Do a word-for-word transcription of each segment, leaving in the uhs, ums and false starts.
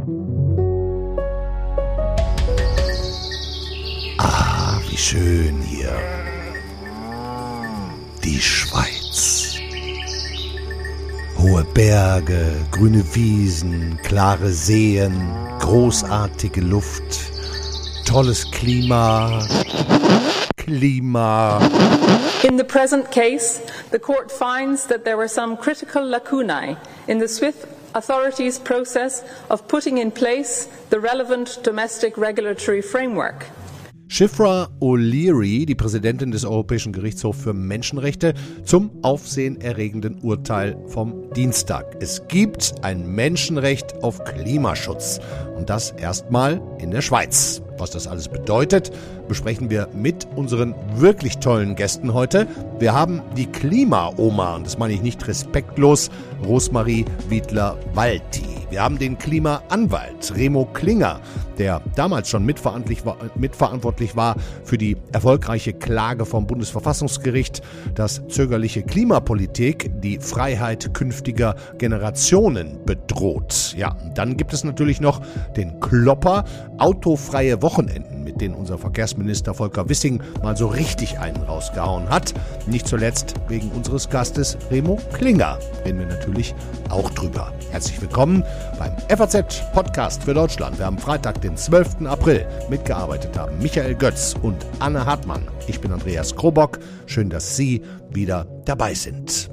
Ah, wie schön hier. Die Schweiz. Hohe Berge, grüne Wiesen, klare Seen, großartige Luft, tolles Klima. Klima. In the present case, the court finds that there were some critical lacunae in the Swiss authorities' process of putting in place the relevant domestic regulatory framework. Shifra O'Leary, die Präsidentin des Europäischen Gerichtshofs für Menschenrechte, zum aufsehenerregenden Urteil vom Dienstag. Es gibt ein Menschenrecht auf Klimaschutz und das erstmal in der Schweiz. Was das alles bedeutet, besprechen wir mit unseren wirklich tollen Gästen heute. Wir haben die Klima-Oma, und das meine ich nicht respektlos, Rosemarie Wiedler-Walti. Wir haben den Klimaanwalt Remo Klinger, der damals schon mitverantwortlich war, mitverantwortlich war für die erfolgreiche Klage vom Bundesverfassungsgericht, dass zögerliche Klimapolitik die Freiheit künftiger Generationen bedroht. Ja, und dann gibt es natürlich noch den Klopper, autofreie Wochenenden, mit denen unser Verkehrsminister Volker Wissing mal so richtig einen rausgehauen hat. Nicht zuletzt wegen unseres Gastes Remo Klinger. Reden wir natürlich auch drüber. Herzlich willkommen beim F A Z-Podcast für Deutschland. Wir haben Freitag, den zwölften April. Mitgearbeitet haben Michael Götz und Anne Hartmann. Ich bin Andreas Krobock. Schön, dass Sie wieder dabei sind.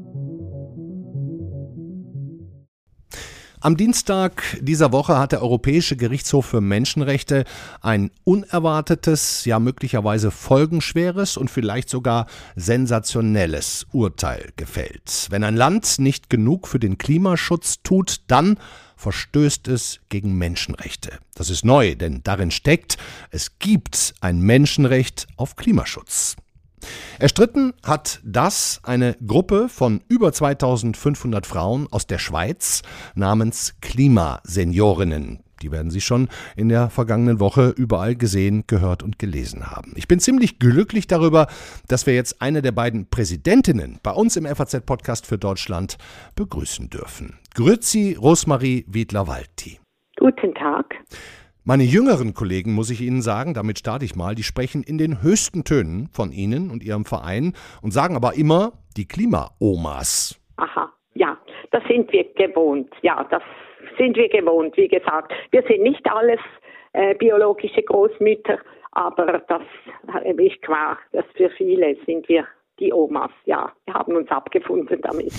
Am Dienstag dieser Woche hat der Europäische Gerichtshof für Menschenrechte ein unerwartetes, ja möglicherweise folgenschweres und vielleicht sogar sensationelles Urteil gefällt. Wenn ein Land nicht genug für den Klimaschutz tut, dann verstößt es gegen Menschenrechte. Das ist neu, denn darin steckt, es gibt ein Menschenrecht auf Klimaschutz. Erstritten hat das eine Gruppe von über zweitausendfünfhundert Frauen aus der Schweiz namens Klimaseniorinnen. Die werden Sie schon in der vergangenen Woche überall gesehen, gehört und gelesen haben. Ich bin ziemlich glücklich darüber, dass wir jetzt eine der beiden Präsidentinnen bei uns im F A Z-Podcast für Deutschland begrüßen dürfen. Grüezi, Rosemarie Wiedler-Walti. Guten Tag. Meine jüngeren Kollegen, muss ich Ihnen sagen, damit starte ich mal, die sprechen in den höchsten Tönen von Ihnen und Ihrem Verein und sagen aber immer die Klima-Omas. Aha, ja, das sind wir gewohnt. Ja, das sind wir gewohnt, wie gesagt. Wir sind nicht alles äh, biologische Großmütter, aber das ist klar, dass für viele sind wir die Omas. Ja, wir haben uns abgefunden damit.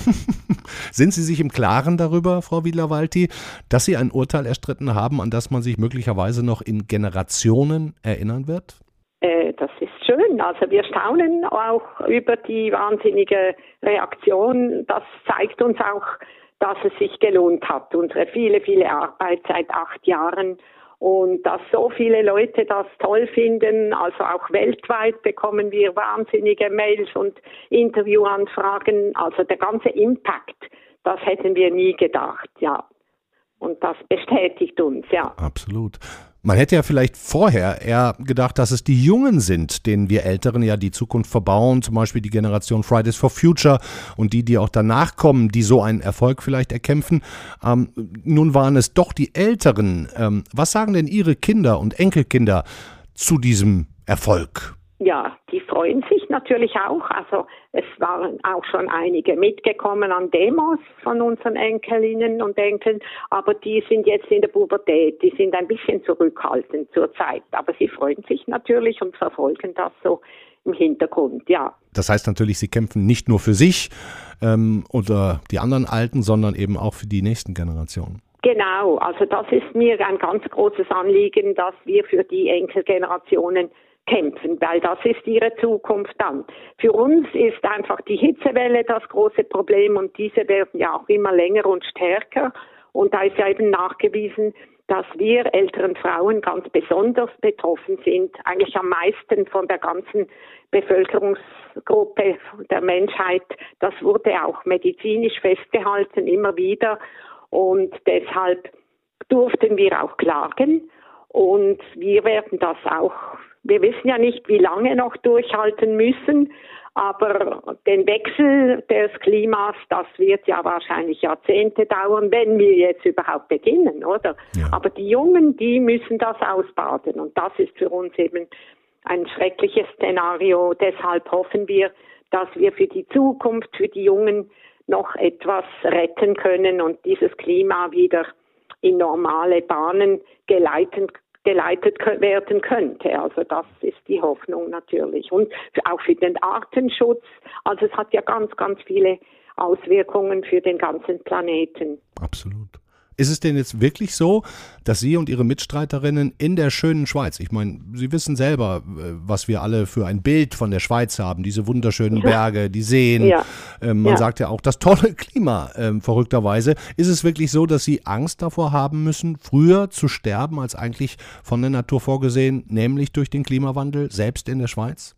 Sind Sie sich im Klaren darüber, Frau Wiedler-Walti, dass Sie ein Urteil erstritten haben, an das man sich möglicherweise noch in Generationen erinnern wird? Äh, das ist schön. Also wir staunen auch über die wahnsinnige Reaktion. Das zeigt uns auch, dass es sich gelohnt hat. Unsere viele, viele Arbeit seit acht Jahren. Und dass so viele Leute das toll finden, also auch weltweit bekommen wir wahnsinnige Mails und Interviewanfragen. Also der ganze Impact, das hätten wir nie gedacht, ja. Und das bestätigt uns, ja. Absolut. Man hätte ja vielleicht vorher eher gedacht, dass es die Jungen sind, denen wir Älteren ja die Zukunft verbauen, zum Beispiel die Generation Fridays for Future und die, die auch danach kommen, die so einen Erfolg vielleicht erkämpfen. Ähm, nun waren es doch die Älteren. Ähm, was sagen denn Ihre Kinder und Enkelkinder zu diesem Erfolg? Ja, die freuen sich natürlich auch. Also es waren auch schon einige mitgekommen an Demos von unseren Enkelinnen und Enkeln, aber die sind jetzt in der Pubertät, die sind ein bisschen zurückhaltend zurzeit. Aber sie freuen sich natürlich und verfolgen das so im Hintergrund, ja. Das heißt natürlich, Sie kämpfen nicht nur für sich ähm, oder die anderen Alten, sondern eben auch für die nächsten Generationen. Genau, also das ist mir ein ganz großes Anliegen, dass wir für die Enkelgenerationen kämpfen, weil das ist ihre Zukunft dann. Für uns ist einfach die Hitzewelle das große Problem und diese werden ja auch immer länger und stärker und da ist ja eben nachgewiesen, dass wir älteren Frauen ganz besonders betroffen sind, eigentlich am meisten von der ganzen Bevölkerungsgruppe der Menschheit. Das wurde auch medizinisch festgehalten, immer wieder und deshalb durften wir auch klagen und wir werden das auch wir wissen ja nicht, wie lange noch durchhalten müssen, aber den Wechsel des Klimas, das wird ja wahrscheinlich Jahrzehnte dauern, wenn wir jetzt überhaupt beginnen, oder? Ja. Aber die Jungen, die müssen das ausbaden und das ist für uns eben ein schreckliches Szenario. Deshalb hoffen wir, dass wir für die Zukunft, für die Jungen noch etwas retten können und dieses Klima wieder in normale Bahnen geleiten, geleitet werden könnte. Also das ist die Hoffnung natürlich. Und auch für den Artenschutz. Also es hat ja ganz, ganz viele Auswirkungen für den ganzen Planeten. Absolut. Ist es denn jetzt wirklich so, dass Sie und Ihre Mitstreiterinnen in der schönen Schweiz, ich meine, Sie wissen selber, was wir alle für ein Bild von der Schweiz haben, diese wunderschönen Berge, die Seen, ja. ähm, man ja. sagt ja auch das tolle Klima, ähm, verrückterweise. Ist es wirklich so, dass Sie Angst davor haben müssen, früher zu sterben, als eigentlich von der Natur vorgesehen, nämlich durch den Klimawandel, selbst in der Schweiz?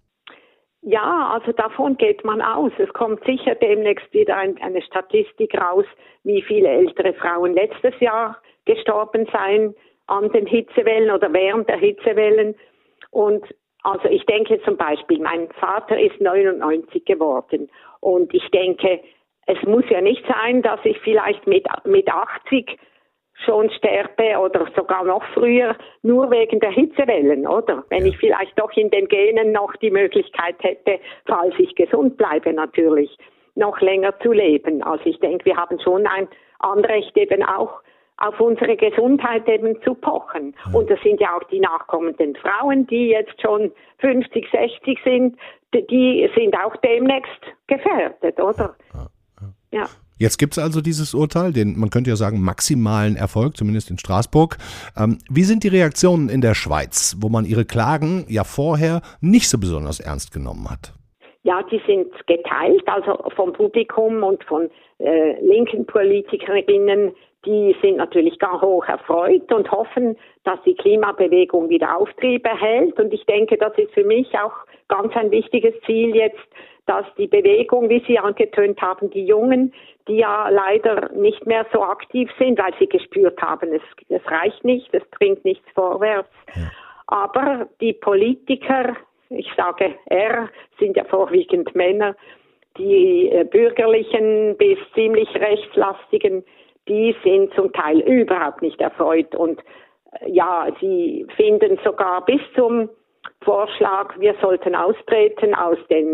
Ja, also davon geht man aus. Es kommt sicher demnächst wieder ein, eine Statistik raus, wie viele ältere Frauen letztes Jahr gestorben seien an den Hitzewellen oder während der Hitzewellen. Und also ich denke zum Beispiel, mein Vater ist neunundneunzig geworden und ich denke, es muss ja nicht sein, dass ich vielleicht mit, mit achtzig schon sterbe oder sogar noch früher, nur wegen der Hitzewellen, oder? Wenn ja. ich vielleicht doch in den Genen noch die Möglichkeit hätte, falls ich gesund bleibe natürlich, noch länger zu leben. Also ich denke, wir haben schon ein Anrecht eben auch auf unsere Gesundheit eben zu pochen. Ja. Und das sind ja auch die nachkommenden Frauen, die jetzt schon fünfzig, sechzig sind, die sind auch demnächst gefährdet, oder? Ja. ja. ja. Jetzt gibt es also dieses Urteil, den, man könnte ja sagen, maximalen Erfolg, zumindest in Straßburg. Ähm, wie sind die Reaktionen in der Schweiz, wo man ihre Klagen ja vorher nicht so besonders ernst genommen hat? Ja, die sind geteilt, also vom Publikum und von äh, linken Politikerinnen, die sind natürlich gar hoch erfreut und hoffen, dass die Klimabewegung wieder Auftrieb erhält. Und ich denke, das ist für mich auch ganz ein wichtiges Ziel jetzt, dass die Bewegung, wie Sie angetönt haben, die Jungen, die ja leider nicht mehr so aktiv sind, weil sie gespürt haben, es, es reicht nicht, es bringt nichts vorwärts. Ja. Aber die Politiker, ich sage er, sind ja vorwiegend Männer, die äh, bürgerlichen bis ziemlich rechtslastigen, die sind zum Teil überhaupt nicht erfreut und äh, ja, sie finden sogar bis zum Vorschlag, wir sollten austreten aus den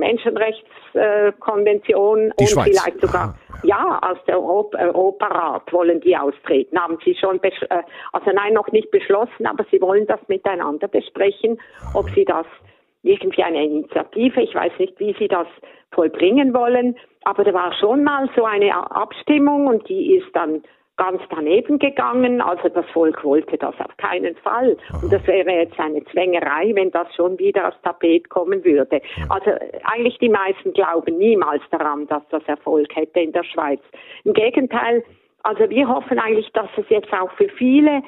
Menschenrechtskonventionen und Schweiz. Vielleicht sogar, ah, ja. ja, aus der Europ- Europarat wollen die austreten. Haben sie schon, besch- äh, also nein, noch nicht beschlossen, aber sie wollen das miteinander besprechen, ob sie das irgendwie eine Initiative, ich weiß nicht, wie sie das vollbringen wollen, aber da war schon mal so eine Abstimmung und die ist dann ganz daneben gegangen, also das Volk wollte das auf keinen Fall. Aha. Und das wäre jetzt eine Zwängerei, wenn das schon wieder aufs Tapet kommen würde. Ja. Also eigentlich die meisten glauben niemals daran, dass das Erfolg hätte in der Schweiz. Im Gegenteil, also wir hoffen eigentlich, dass es jetzt auch für viele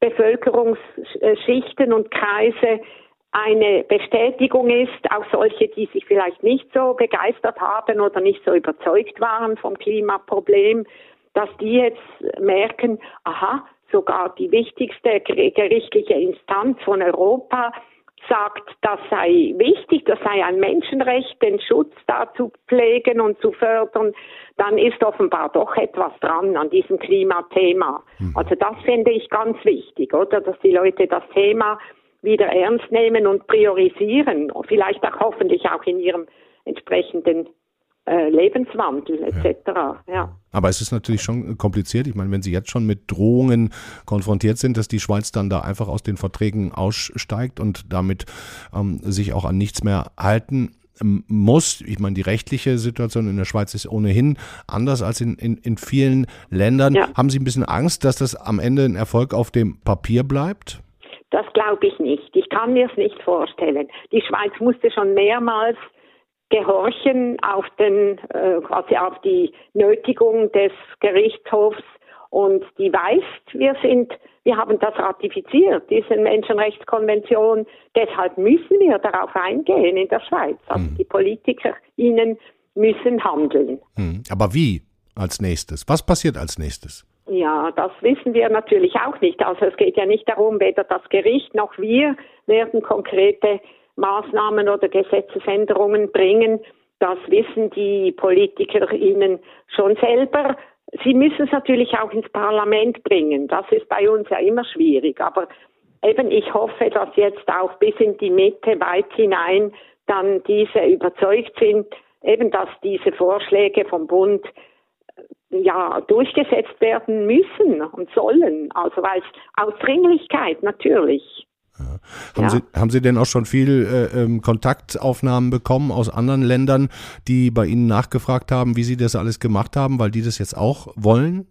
Bevölkerungsschichten und Kreise eine Bestätigung ist, auch solche, die sich vielleicht nicht so begeistert haben oder nicht so überzeugt waren vom Klimaproblem, dass die jetzt merken, aha, sogar die wichtigste gerichtliche Instanz von Europa sagt, das sei wichtig, das sei ein Menschenrecht, den Schutz da zu pflegen und zu fördern, dann ist offenbar doch etwas dran an diesem Klimathema. Mhm. Also das finde ich ganz wichtig, oder, dass die Leute das Thema wieder ernst nehmen und priorisieren und vielleicht auch hoffentlich auch in ihrem entsprechenden äh, Lebenswandel et cetera. Ja. Ja. Aber es ist natürlich schon kompliziert. Ich meine, wenn Sie jetzt schon mit Drohungen konfrontiert sind, dass die Schweiz dann da einfach aus den Verträgen aussteigt und damit ähm, sich auch an nichts mehr halten muss. Ich meine, die rechtliche Situation in der Schweiz ist ohnehin anders als in, in, in vielen Ländern. Ja. Haben Sie ein bisschen Angst, dass das am Ende ein Erfolg auf dem Papier bleibt? Das glaube ich nicht. Ich kann mir es nicht vorstellen. Die Schweiz musste schon mehrmals gehorchen auf den, äh, quasi auf die Nötigung des Gerichtshofs und die weiß, wir sind, wir haben das ratifiziert, diese Menschenrechtskonvention. Deshalb müssen wir darauf eingehen in der Schweiz. Also hm. die PolitikerInnen müssen handeln. Hm. Aber wie als nächstes? Was passiert als nächstes? Ja, das wissen wir natürlich auch nicht. Also es geht ja nicht darum, weder das Gericht noch wir werden konkrete Maßnahmen oder Gesetzesänderungen bringen. Das wissen die PolitikerInnen schon selber. Sie müssen es natürlich auch ins Parlament bringen. Das ist bei uns ja immer schwierig. Aber eben, ich hoffe, dass jetzt auch bis in die Mitte weit hinein dann diese überzeugt sind, eben, dass diese Vorschläge vom Bund ja durchgesetzt werden müssen und sollen. Also weil es aus Dringlichkeit natürlich. Ja. Haben, ja. Sie, haben Sie denn auch schon viel äh, ähm, Kontaktaufnahmen bekommen aus anderen Ländern, die bei Ihnen nachgefragt haben, wie Sie das alles gemacht haben, weil die das jetzt auch wollen?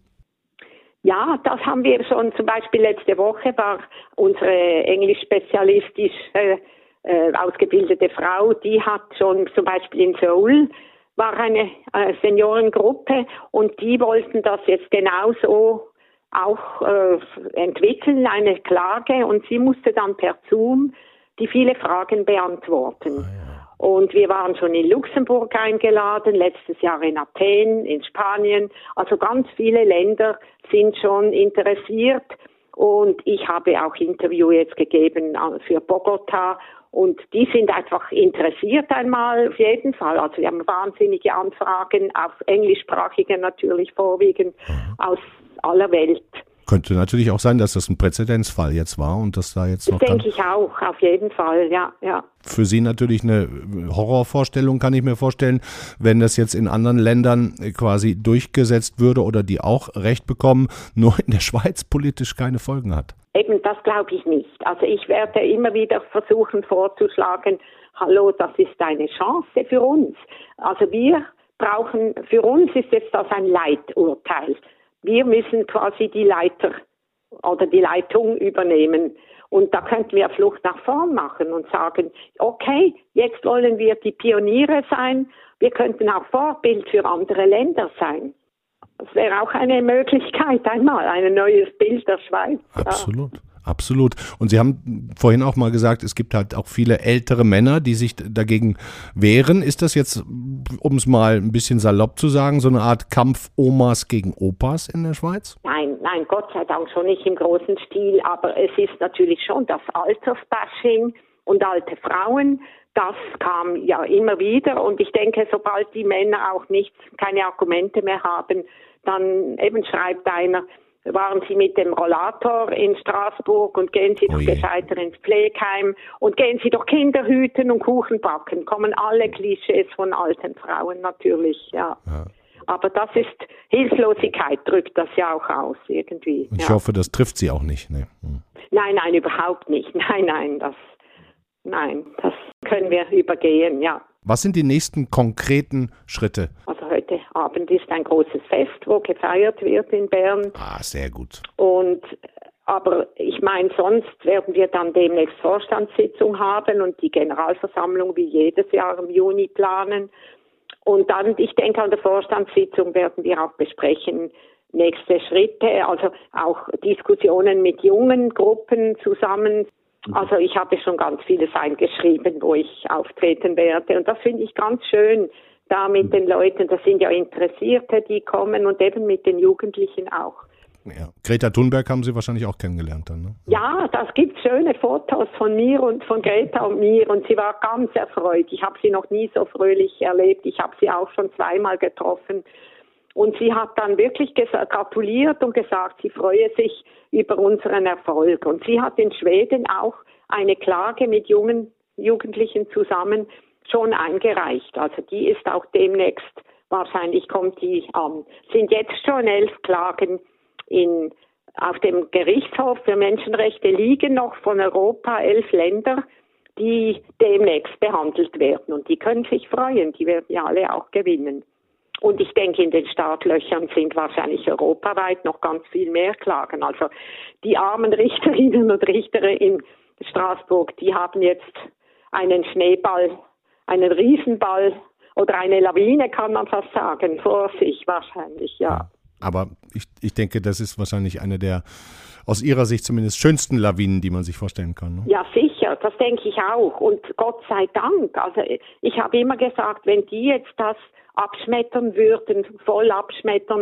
Ja, das haben wir schon. Zum Beispiel letzte Woche war unsere englisch-spezialistisch äh, äh, ausgebildete Frau, die hat schon zum Beispiel in Seoul war eine äh, Seniorengruppe und die wollten das jetzt genauso auch äh, entwickeln, eine Klage, und sie musste dann per Zoom die viele Fragen beantworten. Ah, ja. Und wir waren schon in Luxemburg eingeladen, letztes Jahr in Athen, in Spanien. Also ganz viele Länder sind schon interessiert, und ich habe auch Interview jetzt gegeben für Bogota. Und die sind einfach interessiert einmal auf jeden Fall. Also wir haben wahnsinnige Anfragen, auf englischsprachige natürlich vorwiegend, aus aller Welt. Könnte natürlich auch sein, dass das ein Präzedenzfall jetzt war und dass da jetzt noch. Das denke ich auch, auf jeden Fall, ja, ja. Für Sie natürlich eine Horrorvorstellung, kann ich mir vorstellen, wenn das jetzt in anderen Ländern quasi durchgesetzt würde oder die auch Recht bekommen, nur in der Schweiz politisch keine Folgen hat. Eben, das glaube ich nicht. Also ich werde immer wieder versuchen vorzuschlagen, hallo, das ist eine Chance für uns. Also wir brauchen, für uns ist jetzt das ein Leiturteil. Wir müssen quasi die Leiter oder die Leitung übernehmen. Und da könnten wir Flucht nach vorn machen und sagen, okay, jetzt wollen wir die Pioniere sein. Wir könnten auch Vorbild für andere Länder sein. Das wäre auch eine Möglichkeit einmal, ein neues Bild der Schweiz. Absolut. Ja. Absolut. Und Sie haben vorhin auch mal gesagt, es gibt halt auch viele ältere Männer, die sich dagegen wehren. Ist das jetzt, um es mal ein bisschen salopp zu sagen, so eine Art Kampf Omas gegen Opas in der Schweiz? Nein, nein, Gott sei Dank schon nicht im großen Stil. Aber es ist natürlich schon das Altersbashing und alte Frauen. Das kam ja immer wieder. Und ich denke, sobald die Männer auch nicht, keine Argumente mehr haben, dann eben schreibt einer, waren Sie mit dem Rollator in Straßburg und gehen Sie doch gescheiter ins Pflegeheim und gehen Sie doch Kinder hüten und Kuchen backen. Kommen alle Klischees von alten Frauen natürlich, ja. ja. Aber das ist, Hilflosigkeit drückt das ja auch aus irgendwie. Ich ja. hoffe, das trifft Sie auch nicht. Nee. Hm. Nein, nein, überhaupt nicht. Nein, nein, das, nein, das können wir übergehen, ja. Was sind die nächsten konkreten Schritte? Also heute Abend ist ein großes Fest, wo gefeiert wird in Bern. Ah, sehr gut. Und aber ich meine, sonst werden wir dann demnächst Vorstandssitzung haben und die Generalversammlung wie jedes Jahr im Juni planen. Und dann, ich denke, an der Vorstandssitzung werden wir auch besprechen, nächste Schritte, also auch Diskussionen mit jungen Gruppen zusammen. Also ich habe schon ganz vieles eingeschrieben, wo ich auftreten werde. Und das finde ich ganz schön, da mit den Leuten, das sind ja Interessierte, die kommen, und eben mit den Jugendlichen auch. Ja. Greta Thunberg haben Sie wahrscheinlich auch kennengelernt dann, ne? Ja, das gibt schöne Fotos von mir und von Greta und mir, und sie war ganz erfreut. Ich habe sie noch nie so fröhlich erlebt. Ich habe sie auch schon zweimal getroffen. Und sie hat dann wirklich gratuliert und gesagt, sie freue sich über unseren Erfolg. Und sie hat in Schweden auch eine Klage mit jungen Jugendlichen zusammen schon eingereicht. Also die ist auch demnächst, wahrscheinlich kommt die an. Sind jetzt schon elf Klagen in, auf dem Gerichtshof für Menschenrechte liegen noch von Europa, elf Länder, die demnächst behandelt werden. Und die können sich freuen, die werden ja alle auch gewinnen. Und ich denke, in den Startlöchern sind wahrscheinlich europaweit noch ganz viel mehr Klagen. Also die armen Richterinnen und Richter in Straßburg, die haben jetzt einen Schneeball, einen Riesenball oder eine Lawine, kann man fast sagen, vor sich wahrscheinlich, ja. Aber ich, ich denke, das ist wahrscheinlich eine der, aus Ihrer Sicht zumindest, schönsten Lawinen, die man sich vorstellen kann. Ne? Ja, sicher, das denke ich auch. Und Gott sei Dank. Also ich habe immer gesagt, wenn die jetzt das abschmettern würden, voll abschmettern,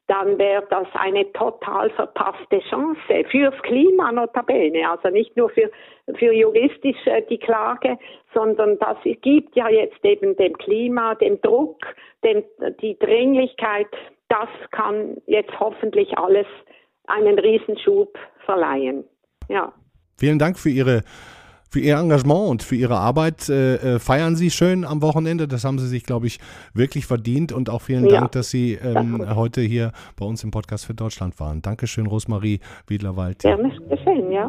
dann wäre das eine total verpasste Chance fürs Klima notabene. Also nicht nur für, für juristisch äh, die Klage, sondern das gibt ja jetzt eben dem Klima, dem Druck, dem, die Dringlichkeit, das kann jetzt hoffentlich alles einen Riesenschub verleihen. Ja. Vielen Dank für Ihre Für Ihr Engagement und für Ihre Arbeit. Äh, feiern Sie schön am Wochenende. Das haben Sie sich, glaube ich, wirklich verdient. Und auch vielen Ja. Dank, dass Sie ähm, heute hier bei uns im Podcast für Deutschland waren. Dankeschön, Rosmarie Wiedler-Walti. Gerne geschehen, ja.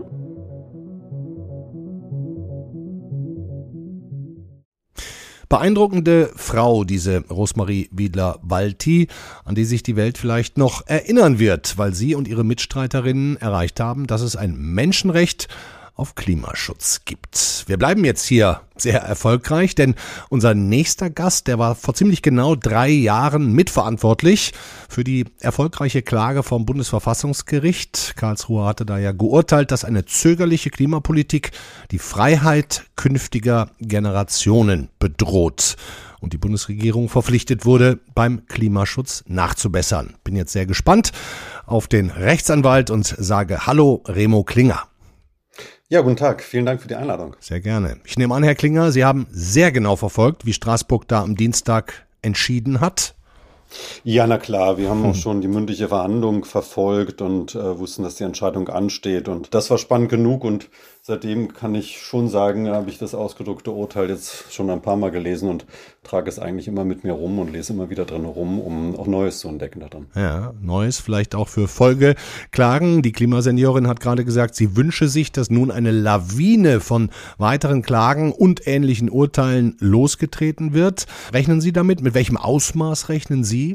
Beeindruckende Frau, diese Rosmarie Wiedler-Walti, an die sich die Welt vielleicht noch erinnern wird, weil sie und ihre Mitstreiterinnen erreicht haben, dass es ein Menschenrecht auf Klimaschutz gibt. Wir bleiben jetzt hier sehr erfolgreich, denn unser nächster Gast, der war vor ziemlich genau drei Jahren mitverantwortlich für die erfolgreiche Klage vom Bundesverfassungsgericht. Karlsruhe hatte da ja geurteilt, dass eine zögerliche Klimapolitik die Freiheit künftiger Generationen bedroht und die Bundesregierung verpflichtet wurde, beim Klimaschutz nachzubessern. Bin jetzt sehr gespannt auf den Rechtsanwalt und sage Hallo, Remo Klinger. Ja, guten Tag. Vielen Dank für die Einladung. Sehr gerne. Ich nehme an, Herr Klinger, Sie haben sehr genau verfolgt, wie Straßburg da am Dienstag entschieden hat. Ja, na klar. Wir haben auch schon die mündliche Verhandlung verfolgt und äh, wussten, dass die Entscheidung ansteht. Und das war spannend genug. Und seitdem kann ich schon sagen, habe ich das ausgedruckte Urteil jetzt schon ein paar Mal gelesen und trage es eigentlich immer mit mir rum und lese immer wieder drin rum, um auch Neues zu entdecken da drin. Ja, Neues vielleicht auch für Folgeklagen. Die Klimaseniorin hat gerade gesagt, sie wünsche sich, dass nun eine Lawine von weiteren Klagen und ähnlichen Urteilen losgetreten wird. Rechnen Sie damit? Mit welchem Ausmaß rechnen Sie?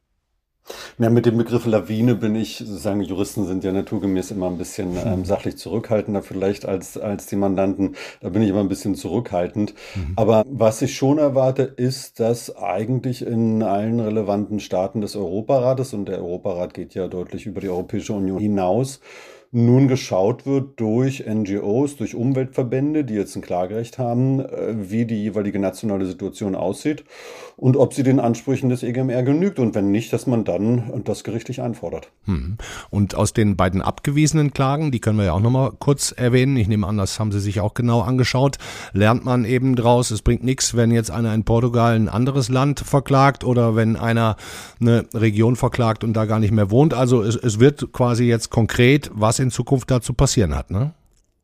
Ja, mit dem Begriff Lawine bin ich, sozusagen Juristen sind ja naturgemäß immer ein bisschen ähm, sachlich zurückhaltender vielleicht als, als die Mandanten. Da bin ich immer ein bisschen zurückhaltend. Mhm. Aber was ich schon erwarte, ist, dass eigentlich in allen relevanten Staaten des Europarates, und der Europarat geht ja deutlich über die Europäische Union hinaus, nun geschaut wird durch N G Os, durch Umweltverbände, die jetzt ein Klagerecht haben, wie die jeweilige nationale Situation aussieht und ob sie den Ansprüchen des E G M R genügt und wenn nicht, dass man dann das gerichtlich einfordert. Und aus den beiden abgewiesenen Klagen, die können wir ja auch nochmal kurz erwähnen, ich nehme an, das haben Sie sich auch genau angeschaut, lernt man eben draus, es bringt nichts, wenn jetzt einer in Portugal ein anderes Land verklagt oder wenn einer eine Region verklagt und da gar nicht mehr wohnt. Also es, es wird quasi jetzt konkret, was in Zukunft dazu passieren hat, ne?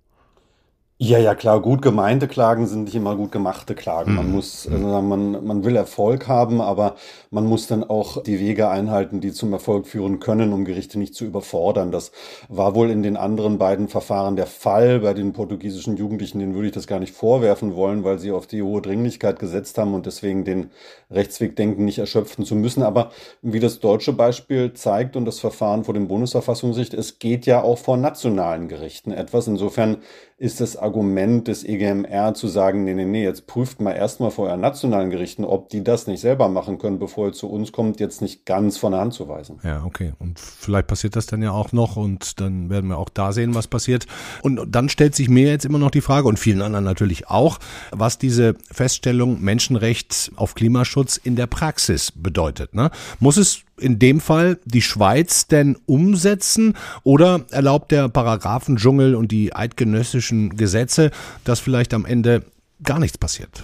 Ja, ja, klar, gut gemeinte Klagen sind nicht immer gut gemachte Klagen. Man Mhm. muss, also man, man will Erfolg haben, aber man muss dann auch die Wege einhalten, die zum Erfolg führen können, um Gerichte nicht zu überfordern. Das war wohl in den anderen beiden Verfahren der Fall. Bei den portugiesischen Jugendlichen, denen würde ich das gar nicht vorwerfen wollen, weil sie auf die hohe Dringlichkeit gesetzt haben und deswegen den Rechtsweg denken, nicht erschöpfen zu müssen. Aber wie das deutsche Beispiel zeigt und das Verfahren vor dem Bundesverfassungsgericht, es geht ja auch vor nationalen Gerichten etwas. Insofern ist das Argument des E G M R zu sagen, nee, nee, nee, jetzt prüft mal erstmal vor euren nationalen Gerichten, ob die das nicht selber machen können, bevor ihr zu uns kommt, jetzt nicht ganz von der Hand zu weisen. Ja, okay. Und vielleicht passiert das dann ja auch noch und dann werden wir auch da sehen, was passiert. Und dann stellt sich mir jetzt immer noch die Frage und vielen anderen natürlich auch, was diese Feststellung Menschenrecht auf Klimaschutz in der Praxis bedeutet, ne? Muss es in dem Fall die Schweiz denn umsetzen oder erlaubt der Paragraphendschungel und die eidgenössischen Gesetze, dass vielleicht am Ende gar nichts passiert?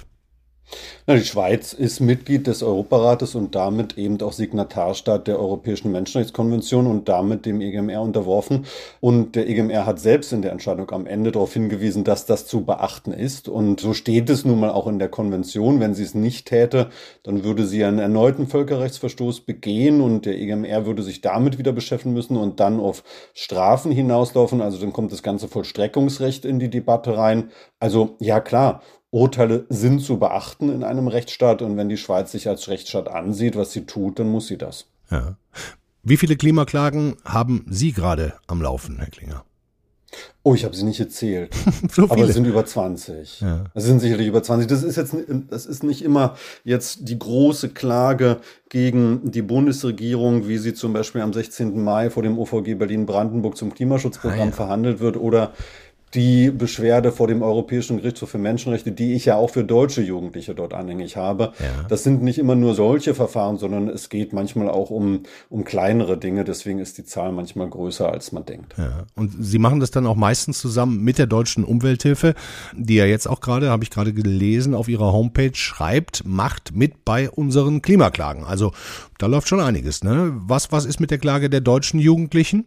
Na, die Schweiz ist Mitglied des Europarates und damit eben auch Signatarstaat der Europäischen Menschenrechtskonvention und damit dem E G M R unterworfen. Und der E G M R hat selbst in der Entscheidung am Ende darauf hingewiesen, dass das zu beachten ist. Und so steht es nun mal auch in der Konvention. Wenn sie es nicht täte, dann würde sie einen erneuten Völkerrechtsverstoß begehen und der E G M R würde sich damit wieder beschäftigen müssen und dann auf Strafen hinauslaufen. Also dann kommt das ganze Vollstreckungsrecht in die Debatte rein. Also ja klar, Urteile sind zu beachten in einem Rechtsstaat und wenn die Schweiz sich als Rechtsstaat ansieht, was sie tut, dann muss sie das. Ja. Wie viele Klimaklagen haben Sie gerade am Laufen, Herr Klinger? Oh, ich habe sie nicht gezählt. So viele. Aber es sind über zwanzig. Ja. Es sind sicherlich über zwanzig. Das ist jetzt, das ist nicht immer jetzt die große Klage gegen die Bundesregierung, wie sie zum Beispiel am sechzehnten Mai vor dem O V G Berlin-Brandenburg zum Klimaschutzprogramm ah, ja. verhandelt wird oder die Beschwerde vor dem Europäischen Gerichtshof für Menschenrechte, die ich ja auch für deutsche Jugendliche dort anhängig habe. Ja. Das sind nicht immer nur solche Verfahren, sondern es geht manchmal auch um, um kleinere Dinge. Deswegen ist die Zahl manchmal größer, als man denkt. Ja. Und Sie machen das dann auch meistens zusammen mit der Deutschen Umwelthilfe, die ja jetzt auch gerade, habe ich gerade gelesen, auf ihrer Homepage schreibt, macht mit bei unseren Klimaklagen. Also da läuft schon einiges, ne? Was, was ist mit der Klage der deutschen Jugendlichen?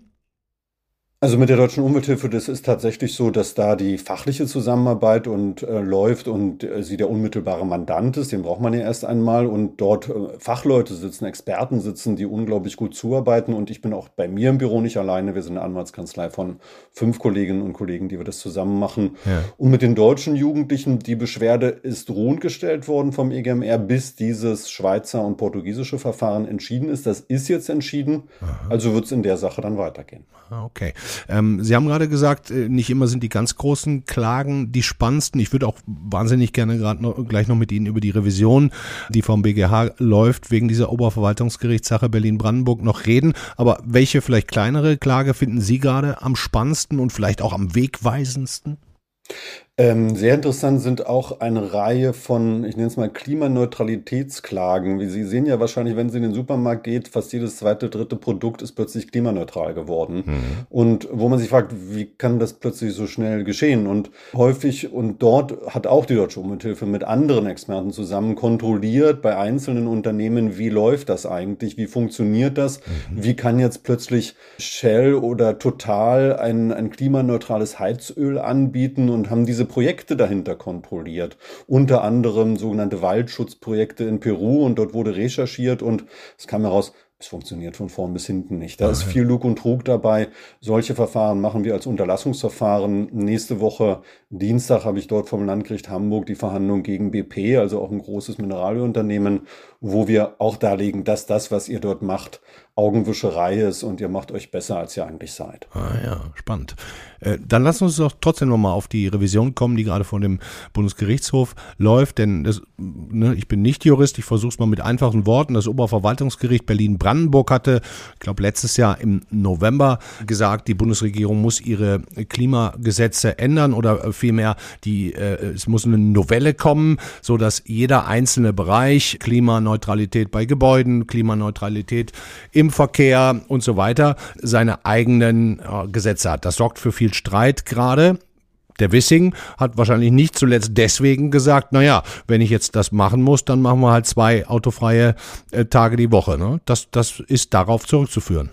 Also mit der Deutschen Umwelthilfe, das ist tatsächlich so, dass da die fachliche Zusammenarbeit und äh, läuft und äh, sie der unmittelbare Mandant ist, den braucht man ja erst einmal und dort äh, Fachleute sitzen, Experten sitzen, die unglaublich gut zuarbeiten und ich bin auch bei mir im Büro nicht alleine, wir sind eine Anwaltskanzlei von fünf Kolleginnen und Kollegen, die wir das zusammen machen. Ja. Und mit den deutschen Jugendlichen, die Beschwerde ist ruhend gestellt worden vom E G M R, bis dieses Schweizer und portugiesische Verfahren entschieden ist. Das ist jetzt entschieden, aha, also wird es in der Sache dann weitergehen. Okay. Ähm, Sie haben gerade gesagt, nicht immer sind die ganz großen Klagen die spannendsten. Ich würde auch wahnsinnig gerne gerade noch, gleich noch mit Ihnen über die Revision, die vom B G H läuft, wegen dieser Oberverwaltungsgerichtssache Berlin-Brandenburg noch reden. Aber welche vielleicht kleinere Klage finden Sie gerade am spannendsten und vielleicht auch am wegweisendsten? Ähm, sehr interessant sind auch eine Reihe von, ich nenne es mal Klimaneutralitätsklagen. Wie Sie sehen ja wahrscheinlich, wenn Sie in den Supermarkt geht, fast jedes zweite, dritte Produkt ist plötzlich klimaneutral geworden. Mhm. Und wo man sich fragt, wie kann das plötzlich so schnell geschehen? Und häufig, und dort hat auch die Deutsche Umwelthilfe mit anderen Experten zusammen kontrolliert bei einzelnen Unternehmen, wie läuft das eigentlich, wie funktioniert das, mhm, wie kann jetzt plötzlich Shell oder Total ein, ein klimaneutrales Heizöl anbieten und haben diese Projekte dahinter kontrolliert. Unter anderem sogenannte Waldschutzprojekte in Peru und dort wurde recherchiert und es kam heraus, es funktioniert von vorn bis hinten nicht. Da ist viel Lug und Trug dabei. Solche Verfahren machen wir als Unterlassungsverfahren. Nächste Woche Dienstag habe ich dort vom Landgericht Hamburg die Verhandlung gegen B P, also auch ein großes Mineralölunternehmen, wo wir auch darlegen, dass das, was ihr dort macht, Augenwischerei ist und ihr macht euch besser, als ihr eigentlich seid. Ah ja, spannend. Äh, dann lassen wir uns doch trotzdem nochmal auf die Revision kommen, die gerade vor dem Bundesgerichtshof läuft, denn das, ne, ich bin nicht Jurist, ich versuche es mal mit einfachen Worten. Das Oberverwaltungsgericht Berlin-Brandenburg hatte, ich glaube letztes Jahr im November gesagt, die Bundesregierung muss ihre Klimagesetze ändern oder vielmehr die, äh, es muss eine Novelle kommen, so dass jeder einzelne Bereich, Klimaneutralität bei Gebäuden, Klimaneutralität im Verkehr und so weiter, seine eigenen äh, Gesetze hat. Das sorgt für viel Streit gerade. Der Wissing hat wahrscheinlich nicht zuletzt deswegen gesagt, naja, wenn ich jetzt das machen muss, dann machen wir halt zwei autofreie äh, Tage die Woche. Ne? Das, das ist darauf zurückzuführen.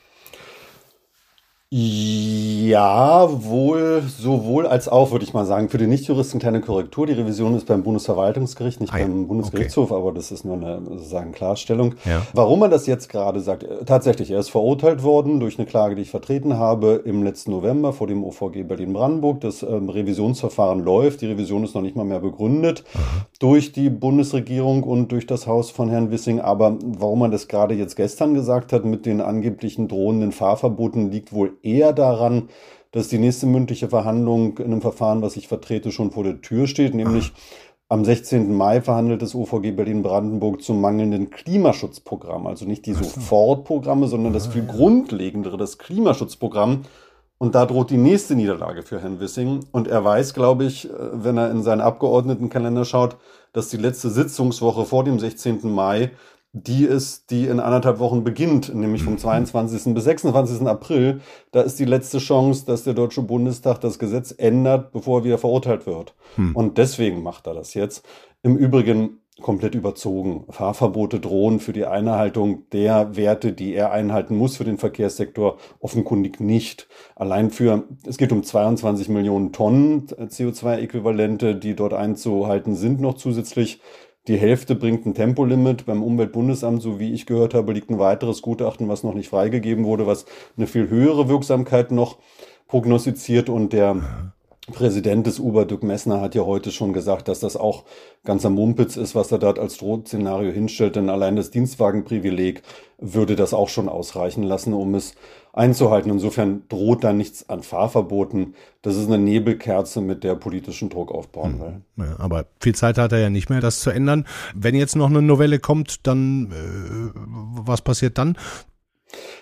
Ja, wohl, sowohl als auch, würde ich mal sagen. Für die Nichtjuristen kleine Korrektur. Die Revision ist beim Bundesverwaltungsgericht, nicht ah, beim Bundesgerichtshof, okay, aber das ist nur eine sozusagen Klarstellung. Ja. Warum man das jetzt gerade sagt, tatsächlich, er ist verurteilt worden durch eine Klage, die ich vertreten habe im letzten November vor dem O V G Berlin-Brandenburg. Das ähm, Revisionsverfahren läuft. Die Revision ist noch nicht mal mehr begründet, aha, durch die Bundesregierung und durch das Haus von Herrn Wissing. Aber warum man das gerade jetzt gestern gesagt hat mit den angeblichen drohenden Fahrverboten, liegt wohl eher daran, dass die nächste mündliche Verhandlung in einem Verfahren, was ich vertrete, schon vor der Tür steht, nämlich am sechzehnten Mai verhandelt das O V G Berlin-Brandenburg zum mangelnden Klimaschutzprogramm. Also nicht die Sofortprogramme, sondern das viel grundlegendere, das Klimaschutzprogramm. Und da droht die nächste Niederlage für Herrn Wissing. Und er weiß, glaube ich, wenn er in seinen Abgeordnetenkalender schaut, dass die letzte Sitzungswoche vor dem sechzehnten Mai die ist, die in anderthalb Wochen beginnt, nämlich vom zweiundzwanzigsten bis sechsundzwanzigsten April. Da ist die letzte Chance, dass der Deutsche Bundestag das Gesetz ändert, bevor er wieder verurteilt wird. Hm. Und deswegen macht er das jetzt. Im Übrigen komplett überzogen. Fahrverbote drohen für die Einhaltung der Werte, die er einhalten muss für den Verkehrssektor, offenkundig nicht. Allein für, es geht um zweiundzwanzig Millionen Tonnen C O zwei Äquivalente, die dort einzuhalten sind, noch zusätzlich. Die Hälfte bringt ein Tempolimit. Beim Umweltbundesamt, so wie ich gehört habe, liegt ein weiteres Gutachten, was noch nicht freigegeben wurde, was eine viel höhere Wirksamkeit noch prognostiziert. Und der Präsident des Uber, Dirk Messner, hat ja heute schon gesagt, dass das auch ganz am Mumpitz ist, was er dort als Drohszenario hinstellt. Denn allein das Dienstwagenprivileg würde das auch schon ausreichen lassen, um es einzuhalten. Insofern droht da nichts an Fahrverboten. Das ist eine Nebelkerze, mit der politischen Druck aufbauen will. Ja, aber viel Zeit hat er ja nicht mehr, das zu ändern. Wenn jetzt noch eine Novelle kommt, dann äh, was passiert dann?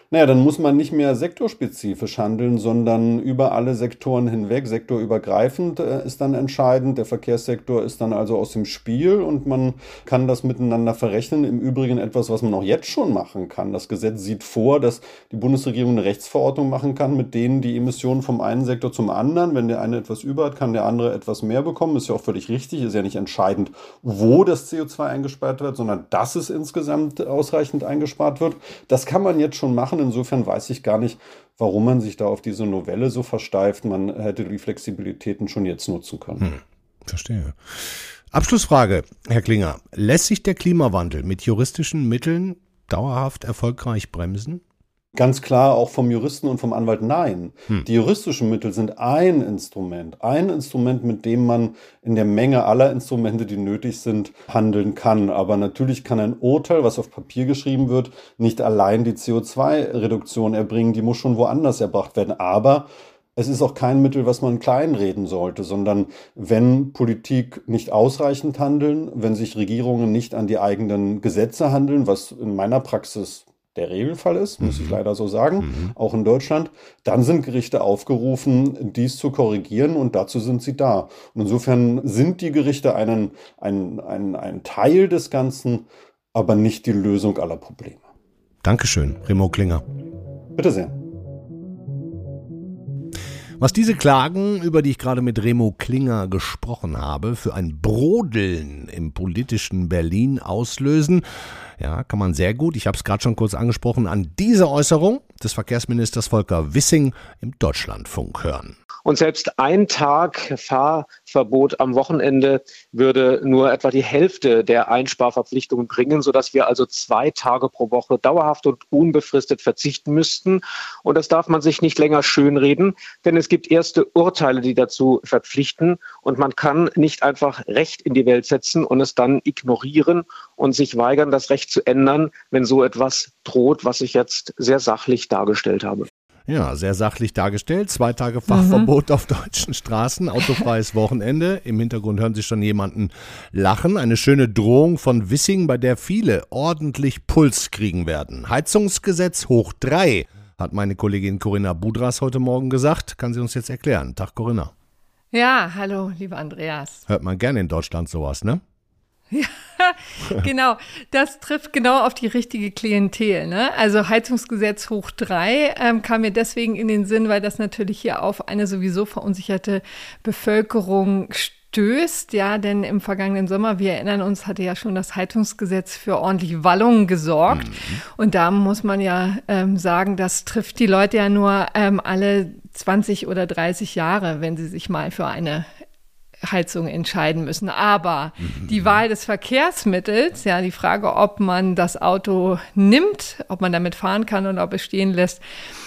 Naja, dann muss man nicht mehr sektorspezifisch handeln, sondern über alle Sektoren hinweg, sektorübergreifend äh, ist dann entscheidend. Der Verkehrssektor ist dann also aus dem Spiel und man kann das miteinander verrechnen. Im Übrigen etwas, was man auch jetzt schon machen kann. Das Gesetz sieht vor, dass die Bundesregierung eine Rechtsverordnung machen kann, mit denen die Emissionen vom einen Sektor zum anderen, wenn der eine etwas über hat, kann der andere etwas mehr bekommen. Ist ja auch völlig richtig, ist ja nicht entscheidend, wo das C O zwei eingespart wird, sondern dass es insgesamt ausreichend eingespart wird. Das kann man jetzt schon machen. Insofern weiß ich gar nicht, warum man sich da auf diese Novelle so versteift. Man hätte die Flexibilitäten schon jetzt nutzen können. Hm, verstehe. Abschlussfrage, Herr Klinger. Lässt sich der Klimawandel mit juristischen Mitteln dauerhaft erfolgreich bremsen? Ganz klar auch vom Juristen und vom Anwalt nein. Hm. Die juristischen Mittel sind ein Instrument, ein Instrument, mit dem man in der Menge aller Instrumente, die nötig sind, handeln kann. Aber natürlich kann ein Urteil, was auf Papier geschrieben wird, nicht allein die C O zwei Reduktion erbringen, die muss schon woanders erbracht werden. Aber es ist auch kein Mittel, was man kleinreden sollte, sondern wenn Politik nicht ausreichend handeln, wenn sich Regierungen nicht an die eigenen Gesetze handeln, was in meiner Praxis der Regelfall ist, muss ich leider so sagen, mhm. auch in Deutschland, dann sind Gerichte aufgerufen, dies zu korrigieren und dazu sind sie da. Und insofern sind die Gerichte einen, ein, ein, ein Teil des Ganzen, aber nicht die Lösung aller Probleme. Dankeschön, Remo Klinger. Bitte sehr. Was diese Klagen, über die ich gerade mit Remo Klinger gesprochen habe, für ein Brodeln im politischen Berlin auslösen, ja, kann man sehr gut, ich habe es gerade schon kurz angesprochen, an diese Äußerung des Verkehrsministers Volker Wissing im Deutschlandfunk hören. Und selbst ein Tag Fahrverbot am Wochenende würde nur etwa die Hälfte der Einsparverpflichtungen bringen, sodass wir also zwei Tage pro Woche dauerhaft und unbefristet verzichten müssten. Und das darf man sich nicht länger schönreden, denn es gibt erste Urteile, die dazu verpflichten. Und man kann nicht einfach Recht in die Welt setzen und es dann ignorieren und sich weigern, das Recht zu ändern, wenn so etwas droht, was ich jetzt sehr sachlich dargestellt habe. Ja, sehr sachlich dargestellt. Zwei Tage Fahrverbot mhm. auf deutschen Straßen, autofreies Wochenende. Im Hintergrund hören Sie schon jemanden lachen. Eine schöne Drohung von Wissing, bei der viele ordentlich Puls kriegen werden. Heizungsgesetz hoch drei, hat meine Kollegin Corinna Budras heute Morgen gesagt. Kann sie uns jetzt erklären. Tag, Corinna. Ja, hallo, lieber Andreas. Hört man gerne in Deutschland sowas, ne? Ja, genau. Das trifft genau auf die richtige Klientel, ne? Also Heizungsgesetz hoch drei ähm, kam mir deswegen in den Sinn, weil das natürlich hier auf eine sowieso verunsicherte Bevölkerung stößt. Ja, denn im vergangenen Sommer, wir erinnern uns, hatte ja schon das Heizungsgesetz für ordentlich Wallungen gesorgt. Mhm. Und da muss man ja ähm, sagen, das trifft die Leute ja nur ähm, alle zwanzig oder dreißig Jahre, wenn sie sich mal für eine Heizung entscheiden müssen. Aber mhm. die Wahl des Verkehrsmittels, ja, die Frage, ob man das Auto nimmt, ob man damit fahren kann und ob es stehen lässt,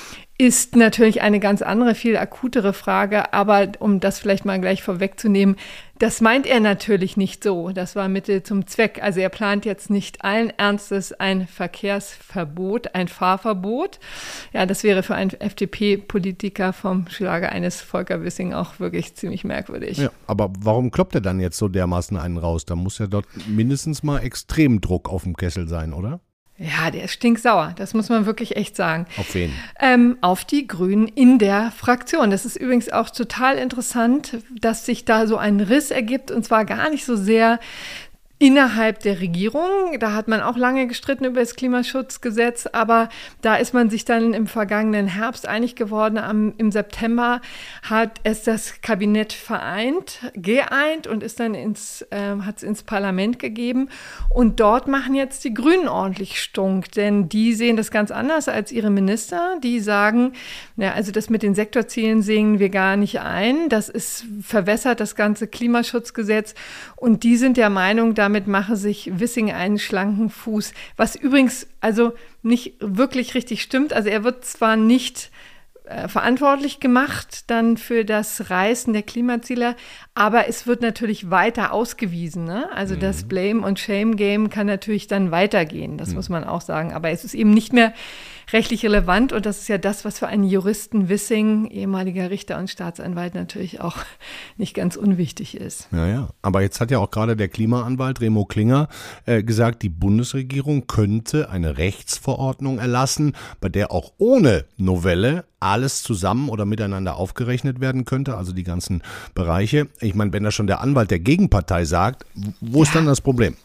ist natürlich eine ganz andere, viel akutere Frage. Aber um das vielleicht mal gleich vorwegzunehmen, das meint er natürlich nicht so. Das war Mittel zum Zweck. Also er plant jetzt nicht allen Ernstes ein Verkehrsverbot, ein Fahrverbot. Ja, das wäre für einen F D P-Politiker vom Schlage eines Volker Wissing auch wirklich ziemlich merkwürdig. Ja, aber warum kloppt er dann jetzt so dermaßen einen raus? Da muss ja dort mindestens mal extrem Druck auf dem Kessel sein, oder? Ja, der ist stinksauer. Das muss man wirklich echt sagen. Auf wen? Ähm, auf die Grünen in der Fraktion. Das ist übrigens auch total interessant, dass sich da so ein Riss ergibt und zwar gar nicht so sehr innerhalb der Regierung. Da hat man auch lange gestritten über das Klimaschutzgesetz, aber da ist man sich dann im vergangenen Herbst einig geworden. Am, im September hat es das Kabinett vereint, geeint und ist dann ins, äh, hat es ins Parlament gegeben. Und dort machen jetzt die Grünen ordentlich Stunk, denn die sehen das ganz anders als ihre Minister. Die sagen, ja, also das mit den Sektorzielen sehen wir gar nicht ein. Das ist verwässert, das ganze Klimaschutzgesetz. Und die sind der Meinung, damit mache sich Wissing einen schlanken Fuß, was übrigens also nicht wirklich richtig stimmt. Also er wird zwar nicht äh, verantwortlich gemacht dann für das Reißen der Klimaziele, aber es wird natürlich weiter ausgewiesen. Ne? Also mhm. das Blame- und Shame-Game kann natürlich dann weitergehen, das mhm. muss man auch sagen. Aber es ist eben nicht mehr rechtlich relevant und das ist ja das, was für einen Juristen Wissing, ehemaliger Richter und Staatsanwalt, natürlich auch nicht ganz unwichtig ist. Ja, ja. Aber jetzt hat ja auch gerade der Klimaanwalt Remo Klinger äh, gesagt, die Bundesregierung könnte eine Rechtsverordnung erlassen, bei der auch ohne Novelle alles zusammen oder miteinander aufgerechnet werden könnte, also die ganzen Bereiche. Ich meine, wenn da schon der Anwalt der Gegenpartei sagt, wo ja. ist dann das Problem?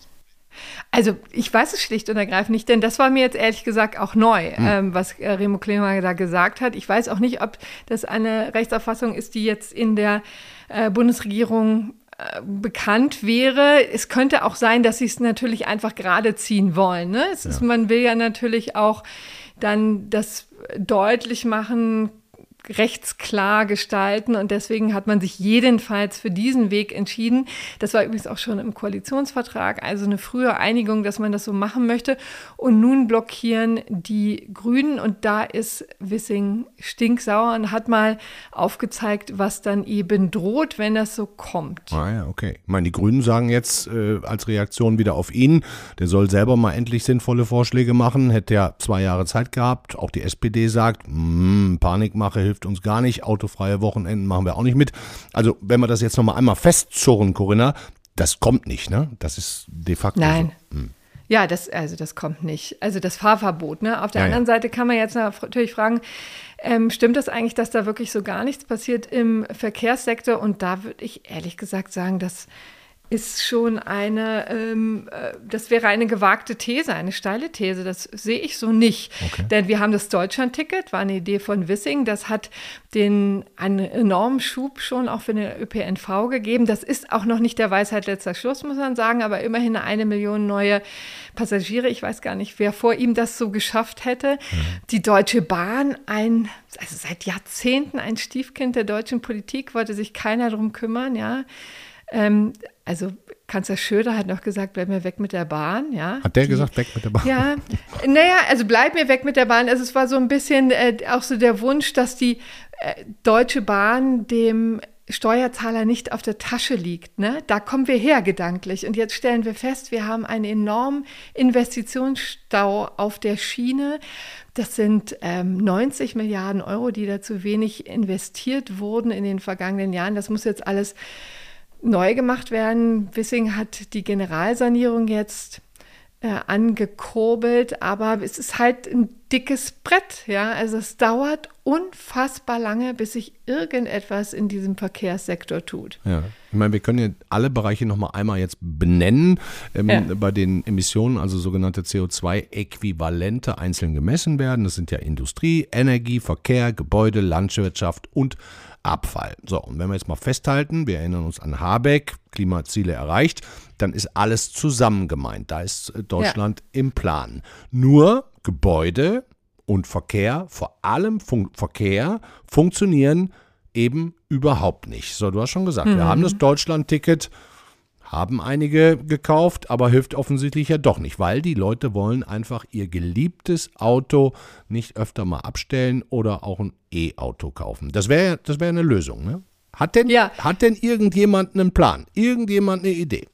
Also ich weiß es schlicht und ergreifend nicht, denn das war mir jetzt ehrlich gesagt auch neu, hm. ähm, was äh, Remo Klinger da gesagt hat. Ich weiß auch nicht, ob das eine Rechtsauffassung ist, die jetzt in der äh, Bundesregierung äh, bekannt wäre. Es könnte auch sein, dass sie es natürlich einfach gerade ziehen wollen. Ne? Es ist, ja. Man will ja natürlich auch dann das deutlich machen, rechtsklar gestalten und deswegen hat man sich jedenfalls für diesen Weg entschieden. Das war übrigens auch schon im Koalitionsvertrag, also eine frühe Einigung, dass man das so machen möchte. Und nun blockieren die Grünen und da ist Wissing stinksauer und hat mal aufgezeigt, was dann eben droht, wenn das so kommt. Ah ja, okay. Ich meine, die Grünen sagen jetzt äh, als Reaktion wieder auf ihn, der soll selber mal endlich sinnvolle Vorschläge machen, hätte ja zwei Jahre Zeit gehabt. Auch die S P D sagt, Panikmache hilft uns gar nicht, autofreie Wochenenden machen wir auch nicht mit. Also wenn wir das jetzt nochmal einmal festzurren, Corinna, das kommt nicht, ne? Das ist de facto Nein. so. Hm. Ja, das, also das kommt nicht. Also das Fahrverbot, ne? Auf der ja, anderen ja. Seite kann man jetzt natürlich fragen, ähm, stimmt das eigentlich, dass da wirklich so gar nichts passiert im Verkehrssektor? Und da würde ich ehrlich gesagt sagen, dass ist schon eine, ähm, das wäre eine gewagte These, eine steile These. Das sehe ich so nicht. Okay. Denn wir haben das Deutschland-Ticket, war eine Idee von Wissing. Das hat den einen enormen Schub schon auch für den Ö P N V gegeben. Das ist auch noch nicht der Weisheit letzter Schluss, muss man sagen, aber immerhin eine Million neue Passagiere. Ich weiß gar nicht, wer vor ihm das so geschafft hätte. Mhm. Die Deutsche Bahn, ein, also seit Jahrzehnten ein Stiefkind der deutschen Politik, wollte sich keiner drum kümmern, ja. Ähm, also Kanzler Schröder hat noch gesagt, bleib mir weg mit der Bahn. Ja. Hat der Die, gesagt, weg mit der Bahn? Ja, naja, also bleib mir weg mit der Bahn. Also es war so ein bisschen äh, auch so der Wunsch, dass die äh, Deutsche Bahn dem Steuerzahler nicht auf der Tasche liegt. Ne? Da kommen wir her gedanklich. Und jetzt stellen wir fest, wir haben einen enormen Investitionsstau auf der Schiene. Das sind ähm, neunzig Milliarden Euro, die da zu wenig investiert wurden in den vergangenen Jahren. Das muss jetzt alles neu gemacht werden. Wissing hat die Generalsanierung jetzt äh, angekurbelt, aber es ist halt ein dickes Brett, ja. Also es dauert unfassbar lange, bis sich irgendetwas in diesem Verkehrssektor tut. Ja, ich meine, wir können ja alle Bereiche noch mal einmal jetzt benennen, ähm, ja. bei den Emissionen, also sogenannte C O zwei Äquivalente einzeln gemessen werden. Das sind ja Industrie, Energie, Verkehr, Gebäude, Landwirtschaft und Abfall. So, und wenn wir jetzt mal festhalten, wir erinnern uns an Habeck, Klimaziele erreicht, dann ist alles zusammen gemeint. Da ist Deutschland ja. im Plan. Nur Gebäude und Verkehr, vor allem Fun- Verkehr, funktionieren eben überhaupt nicht. So, du hast schon gesagt, mhm. wir haben das Deutschland-Ticket, haben einige gekauft, aber hilft offensichtlich ja doch nicht, weil die Leute wollen einfach ihr geliebtes Auto nicht öfter mal abstellen oder auch ein E-Auto kaufen. Das wäre das wäre eine Lösung, ne? Hat denn, ja. hat denn irgendjemand einen Plan? Irgendjemand eine Idee?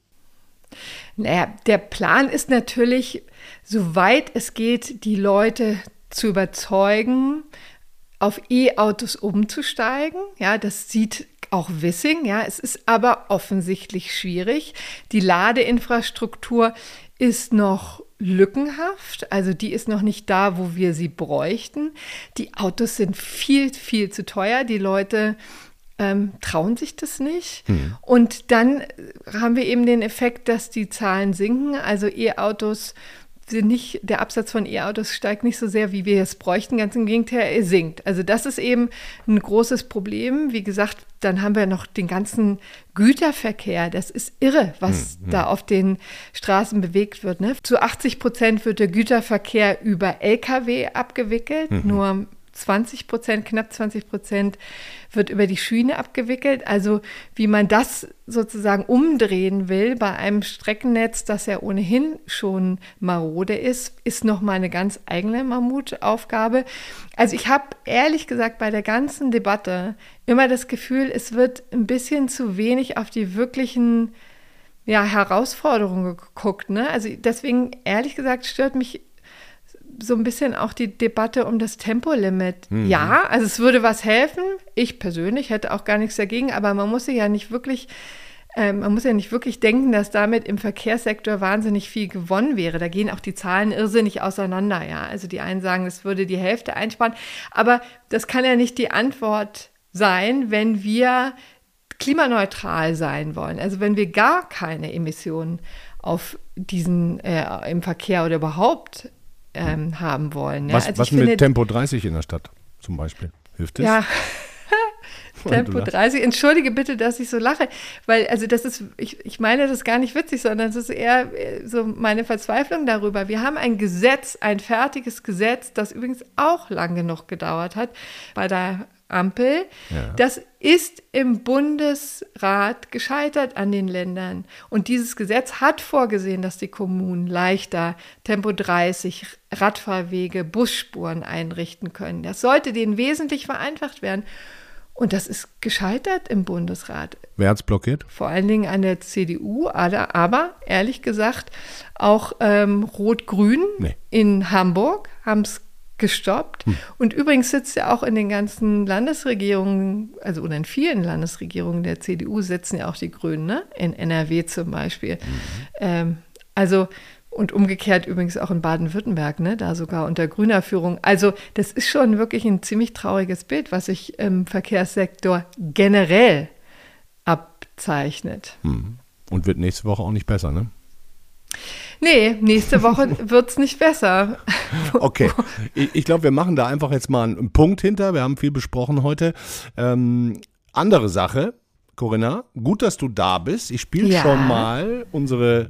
Naja, der Plan ist natürlich, soweit es geht, die Leute zu überzeugen, auf E-Autos umzusteigen. Ja, das sieht auch Wissing. Ja, es ist aber offensichtlich schwierig. Die Ladeinfrastruktur ist noch lückenhaft, also die ist noch nicht da, wo wir sie bräuchten. Die Autos sind viel, viel zu teuer. Die Leute ähm, trauen sich das nicht. Hm. Und dann haben wir eben den Effekt, dass die Zahlen sinken. Also E-Autos sind nicht, der Absatz von E-Autos steigt nicht so sehr, wie wir es bräuchten. Ganz im Gegenteil, er sinkt. Also das ist eben ein großes Problem. Wie gesagt, dann haben wir noch den ganzen Güterverkehr. Das ist irre, was hm, hm. da auf den Straßen bewegt wird. Ne? Zu achtzig Prozent wird der Güterverkehr über L K W abgewickelt. Hm. Nur zwanzig Prozent, knapp zwanzig Prozent wird über die Schiene abgewickelt. Also wie man das sozusagen umdrehen will bei einem Streckennetz, das ja ohnehin schon marode ist, ist nochmal eine ganz eigene Mammutaufgabe. Also ich habe ehrlich gesagt bei der ganzen Debatte immer das Gefühl, es wird ein bisschen zu wenig auf die wirklichen ja, Herausforderungen geguckt. Ne? Also deswegen, ehrlich gesagt, stört mich so ein bisschen auch die Debatte um das Tempolimit. Mhm. Ja, also es würde was helfen. Ich persönlich hätte auch gar nichts dagegen, aber man muss ja nicht wirklich, äh, man muss ja nicht wirklich denken, dass damit im Verkehrssektor wahnsinnig viel gewonnen wäre. Da gehen auch die Zahlen irrsinnig auseinander. Ja, also die einen sagen, es würde die Hälfte einsparen, aber das kann ja nicht die Antwort sein, wenn wir klimaneutral sein wollen. Also wenn wir gar keine Emissionen auf diesen äh, im Verkehr oder überhaupt Ähm, haben wollen. Ja? Was, also was mit finde, Tempo dreißig in der Stadt zum Beispiel? Hilft es? Ja, Tempo dreißig. Entschuldige bitte, dass ich so lache, weil also das ist, ich, ich meine das gar nicht witzig, sondern es ist eher so meine Verzweiflung darüber. Wir haben ein Gesetz, ein fertiges Gesetz, das übrigens auch lang genug gedauert hat bei der Ampel. Ja. Das ist im Bundesrat gescheitert an den Ländern. Und dieses Gesetz hat vorgesehen, dass die Kommunen leichter Tempo dreißig, Radfahrwege, Busspuren einrichten können. Das sollte denen wesentlich vereinfacht werden. Und das ist gescheitert im Bundesrat. Wer hat es blockiert? Vor allen Dingen an der C D U, aber, aber ehrlich gesagt auch ähm, Rot-Grün nee. in Hamburg haben es gestoppt. Hm. Und übrigens sitzt ja auch in den ganzen Landesregierungen, also oder in vielen Landesregierungen der C D U sitzen ja auch die Grünen, ne? In N R W zum Beispiel. Mhm. Ähm, also und umgekehrt übrigens auch in Baden-Württemberg, ne? Da sogar unter grüner Führung. Also das ist schon wirklich ein ziemlich trauriges Bild, was sich im Verkehrssektor generell abzeichnet. Hm. Und wird nächste Woche auch nicht besser, ne? Nee, nächste Woche wird es nicht besser. Okay, ich, ich glaube, wir machen da einfach jetzt mal einen Punkt hinter. Wir haben viel besprochen heute. Ähm, andere Sache, Corinna, gut, dass du da bist. Ich spiele ja. schon mal unsere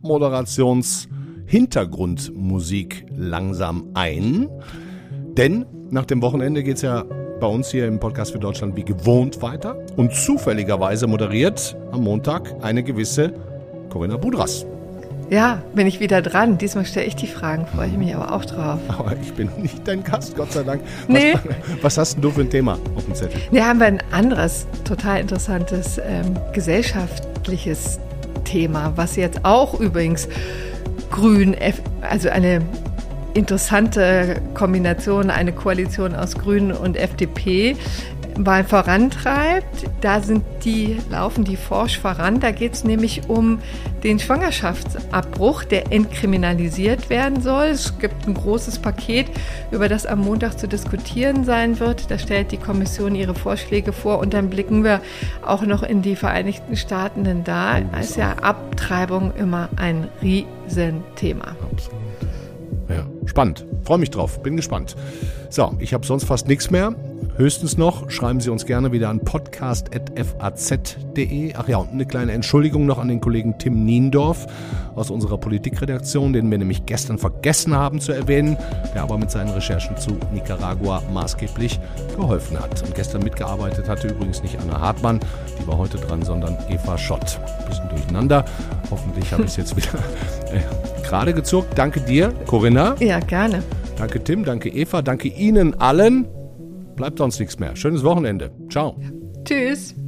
Abmoderations-Hintergrundmusik langsam ein. Denn nach dem Wochenende geht es ja bei uns hier im Podcast für Deutschland wie gewohnt weiter. Und zufälligerweise moderiert am Montag eine gewisse Corinna Budras. Ja, bin ich wieder dran. Diesmal stelle ich die Fragen, freue ich mich aber auch drauf. Aber ich bin nicht dein Gast, Gott sei Dank. Was, nee. was hast denn du für ein Thema auf dem Zettel? Wir haben ein anderes, total interessantes ähm, gesellschaftliches Thema, was jetzt auch übrigens grün, also eine interessante Kombination, eine Koalition aus Grünen und F D P, mal vorantreibt. Da sind die, laufen die forsch voran. Da geht es nämlich um den Schwangerschaftsabbruch, der entkriminalisiert werden soll. Es gibt ein großes Paket, über das am Montag zu diskutieren sein wird. Da stellt die Kommission ihre Vorschläge vor und dann blicken wir auch noch in die Vereinigten Staaten, denn da ist ja Abtreibung immer ein Riesenthema. Absolut. Ja, spannend. Freue mich drauf. Bin gespannt. So, ich habe sonst fast nichts mehr. Höchstens noch, schreiben Sie uns gerne wieder an podcast at f a z punkt d e. Ach ja, und eine kleine Entschuldigung noch an den Kollegen Tim Niendorf aus unserer Politikredaktion, den wir nämlich gestern vergessen haben zu erwähnen, der aber mit seinen Recherchen zu Nicaragua maßgeblich geholfen hat. Und gestern mitgearbeitet hatte übrigens nicht Anna Hartmann, die war heute dran, sondern Eva Schott. Ein bisschen durcheinander. Hoffentlich habe ich es jetzt wieder äh, gerade gezuckt. Danke dir, Corinna. Ja, gerne. Danke Tim, danke Eva, danke Ihnen allen. Bleibt sonst nichts mehr. Schönes Wochenende. Ciao. Tschüss.